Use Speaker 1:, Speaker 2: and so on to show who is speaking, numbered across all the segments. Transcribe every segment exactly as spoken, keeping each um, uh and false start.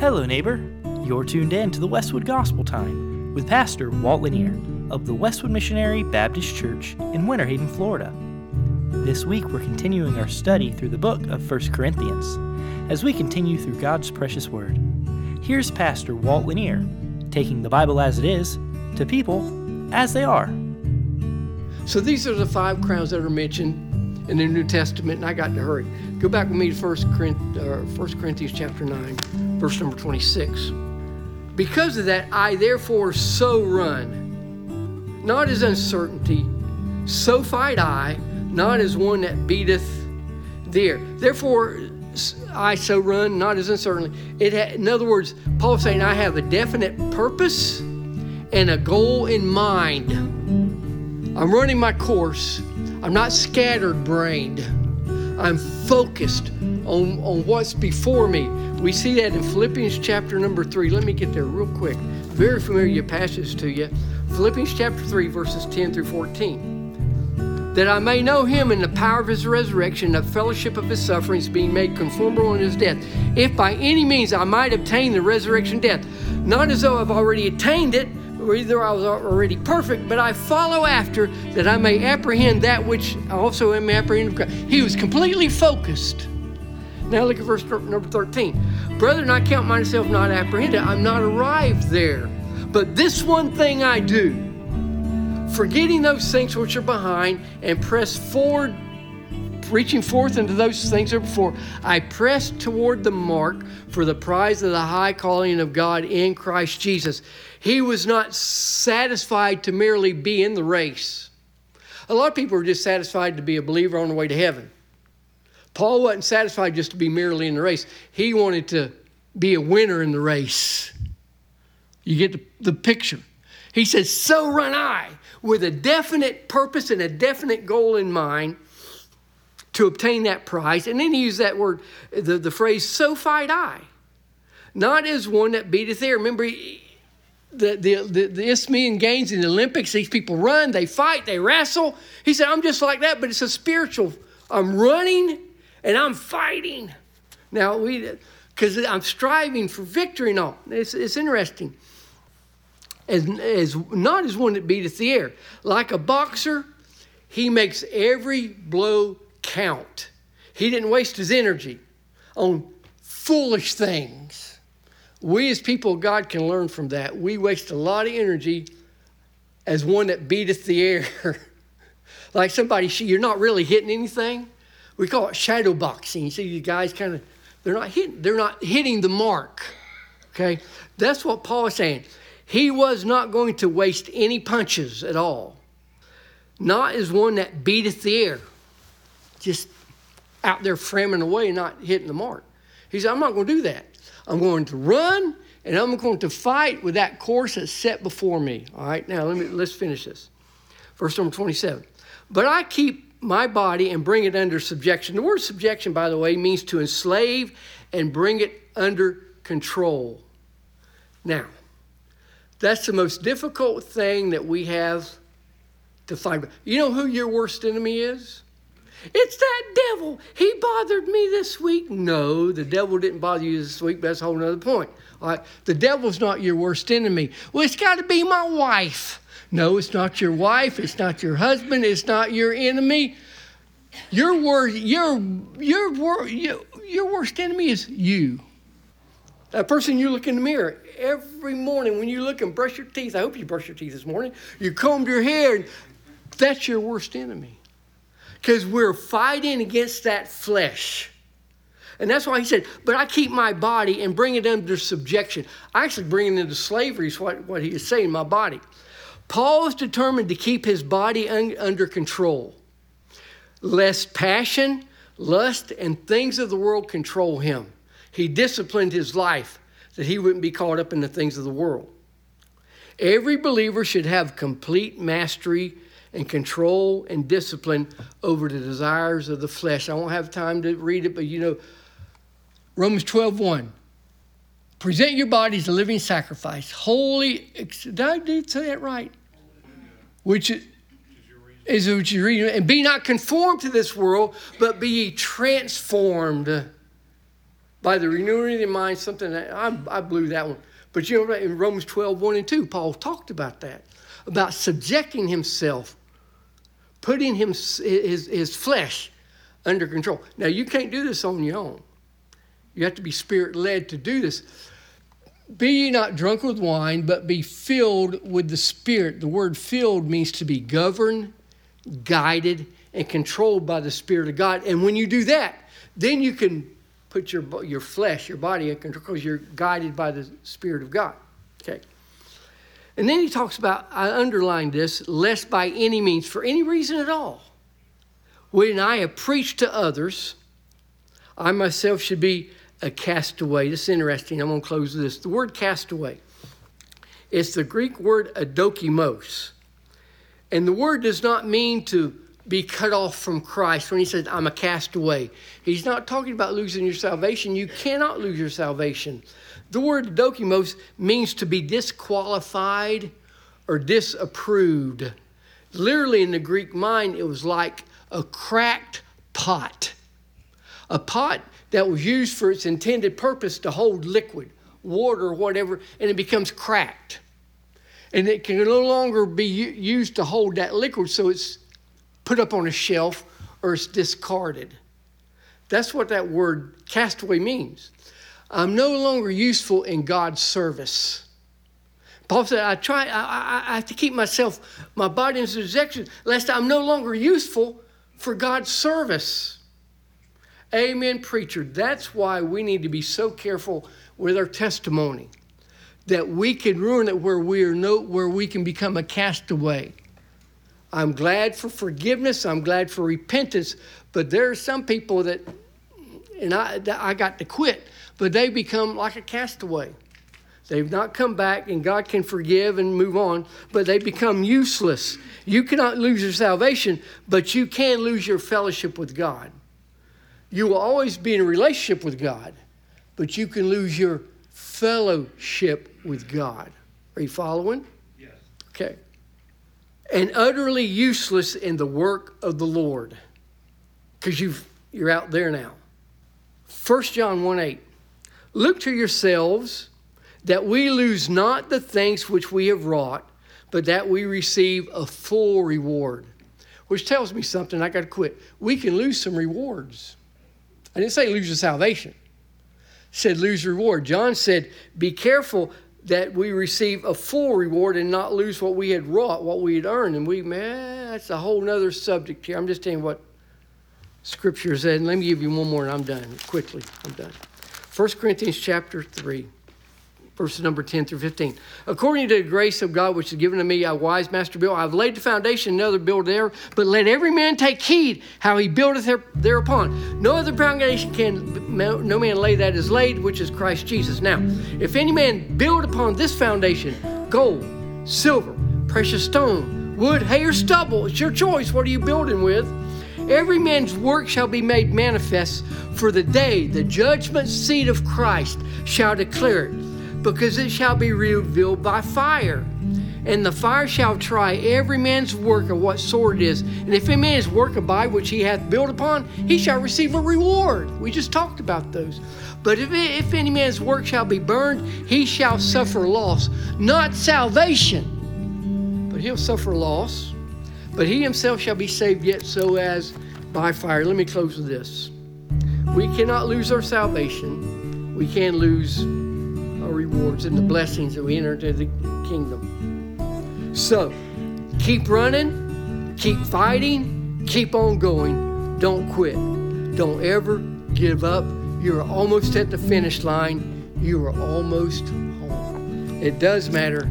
Speaker 1: Hello, neighbor. You're tuned in to the Westwood Gospel Time with Pastor Walt Lanier of the Westwood Missionary Baptist Church in Winter Haven, Florida. This week, we're continuing our study through the book of First Corinthians as we continue through God's precious Word. Here's Pastor Walt Lanier taking the Bible as it is to people as they are.
Speaker 2: So these are the five crowns that are mentioned in the New Testament, and I got to hurry. Go back with me to First Corinthians chapter nine, verse number twenty-six. Because of that, I therefore so run, not as uncertainty, so fight I, not as one that beateth the air. Therefore, I so run, not as uncertainly. It ha- in other words, Paul's saying I have a definite purpose and a goal in mind. I'm running my course. I'm not scattered-brained. I'm focused on, on what's before me. We see that in Philippians chapter number three. Let me get there real quick. Very familiar passage to you. Philippians chapter three, verses ten through fourteen. That I may know him in the power of his resurrection, the fellowship of his sufferings, being made conformable in his death. If by any means I might obtain the resurrection death. Not as though I've already attained it, or either I was already perfect, but I follow after that I may apprehend that which I also am apprehending of Christ. He was completely focused. Now look at verse number thirteen. Brethren, I count myself not apprehended. I'm not arrived there. But this one thing I do, forgetting those things which are behind and press forward, reaching forth into those things that are before, I press toward the mark for the prize of the high calling of God in Christ Jesus. He was not satisfied to merely be in the race. A lot of people are just satisfied to be a believer on the way to heaven. Paul wasn't satisfied just to be merely in the race. He wanted to be a winner in the race. You get the, the picture. He says, so run I, with a definite purpose and a definite goal in mind to obtain that prize. And then he used that word, the, the phrase, so fight I. Not as one that beateth the air. Remember, he, The, the, the, the Isthmian Games in the Olympics, these people run, they fight, they wrestle. He said, I'm just like that, but it's a spiritual. I'm running and I'm fighting. Now, we, because I'm striving for victory and all. It's, it's interesting. As, as not as one that beateth the air. Like a boxer, he makes every blow count. He didn't waste his energy on foolish things. We as people of God can learn from that. We waste a lot of energy as one that beateth the air. Like somebody, you're not really hitting anything. We call it shadow boxing. You see these guys kind of, they're not hitting, they're not hitting the mark. Okay? That's what Paul is saying. He was not going to waste any punches at all. Not as one that beateth the air. Just out there framming away and not hitting the mark. He said, I'm not going to do that. I'm going to run, and I'm going to fight with that course that's set before me. All right, now let me let's finish this. Verse number twenty-seven. But I keep my body and bring it under subjection. The word subjection, by the way, means to enslave and bring it under control. Now, that's the most difficult thing that we have to fight. You know who your worst enemy is? It's that devil. He bothered me this week. No, the devil didn't bother you this week, but that's a whole other point. All right, the devil's not your worst enemy. Well, it's got to be my wife. No, it's not your wife. It's not your husband. It's not your enemy. Your worst, your, your, your, your worst enemy is you. That person you look in the mirror every morning when you look and brush your teeth. I hope you brush your teeth this morning. You combed your hair. And that's your worst enemy. Because we're fighting against that flesh. And that's why he said, but I keep my body and bring it under subjection. I actually bring it into slavery is what, what he is saying, my body. Paul is determined to keep his body un, under control. Lest passion, lust, and things of the world control him. He disciplined his life that he wouldn't be caught up in the things of the world. Every believer should have complete mastery and control and discipline over the desires of the flesh. I won't have time to read it, but you know, Romans twelve one. Present your bodies a living sacrifice, holy. Did I did say that right? Which is what you're reading. And be not conformed to this world, but be ye transformed By the renewing of the mind, something that I, I blew that one. But you know, in Romans twelve, one and two, Paul talked about that, about subjecting himself, putting him, his, his flesh under control. Now, you can't do this on your own. You have to be Spirit-led to do this. Be ye not drunk with wine, but be filled with the Spirit. The word filled means to be governed, guided, and controlled by the Spirit of God. And when you do that, then you can put your your flesh, your body in control because you're guided by the Spirit of God. Okay. And then he talks about, I underlined this, lest by any means, for any reason at all, when I have preached to others, I myself should be a castaway. This is interesting. I'm going to close with this. The word castaway, it's the Greek word adokimos. And the word does not mean to be cut off from Christ. When he says, I'm a castaway, he's not talking about losing your salvation. You cannot lose your salvation. The word adokimos means to be disqualified or disapproved. Literally in the Greek mind, it was like a cracked pot. A pot that was used for its intended purpose to hold liquid, water or whatever, and it becomes cracked. And it can no longer be used to hold that liquid, so it's put up on a shelf or it's discarded. That's what that word castaway means. I'm no longer useful in God's service. Paul said, I try, I, I, I have to keep myself, my body in subjection, lest I'm no longer useful for God's service. Amen, preacher. That's why we need to be so careful with our testimony, that we can ruin it where we are no, where we can become a castaway. I'm glad for forgiveness. I'm glad for repentance. But there are some people that, and I, that I got to quit, but they become like a castaway. They've not come back, and God can forgive and move on, but they become useless. You cannot lose your salvation, but you can lose your fellowship with God. You will always be in a relationship with God, but you can lose your fellowship with God. Are you following?
Speaker 3: Yes.
Speaker 2: Okay. And utterly useless in the work of the Lord, because you've you're out there now. First John one eight. Look to yourselves that we lose not the things which we have wrought, but that we receive a full reward. Which tells me something. I got to quit. We can lose some rewards. I didn't say lose your salvation. I said lose reward. John said, be careful that we receive a full reward and not lose what we had wrought, what we had earned. And we, man, that's a whole nother subject here. I'm just telling you what Scripture said. And let me give you one more and I'm done. Quickly, I'm done. First Corinthians chapter three. Verses number ten through fifteen. According to the grace of God which is given to me, a wise master builder, I've laid the foundation, another build there. But let every man take heed how he buildeth there, thereupon. No other foundation can no man lay that is laid, which is Christ Jesus. Now, if any man build upon this foundation, gold, silver, precious stone, wood, hay, or stubble, it's your choice. What are you building with? Every man's work shall be made manifest, for the day, the judgment seat of Christ shall declare it. Because it shall be revealed by fire. And the fire shall try every man's work of what sort it is. And if any man's work abide which he hath built upon, he shall receive a reward. We just talked about those. But if, if any man's work shall be burned, he shall suffer loss. Not salvation, but he'll suffer loss. But he himself shall be saved yet so as by fire. Let me close with this. We cannot lose our salvation. We can lose our rewards and the blessings that we enter into the kingdom. So, keep running, keep fighting, keep on going. Don't quit. Don't ever give up. You're almost at the finish line. You are almost home. It does matter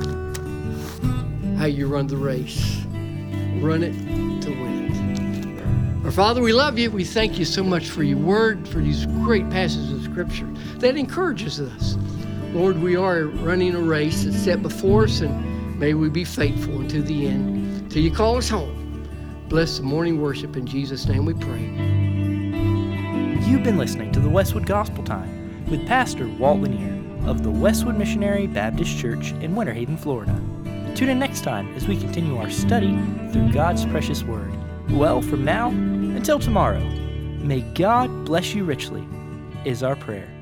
Speaker 2: how you run the race. Run it to win it. Our Father, we love you. We thank you so much for your word, for these great passages of Scripture that encourages us. Lord, we are running a race that's set before us, and may we be faithful unto the end, till you call us home. Bless the morning worship. In Jesus' name we pray.
Speaker 1: You've been listening to the Westwood Gospel Time with Pastor Walt Lanier of the Westwood Missionary Baptist Church in Winter Haven, Florida. Tune in next time as we continue our study through God's precious Word. Well, from now until tomorrow, may God bless you richly is our prayer.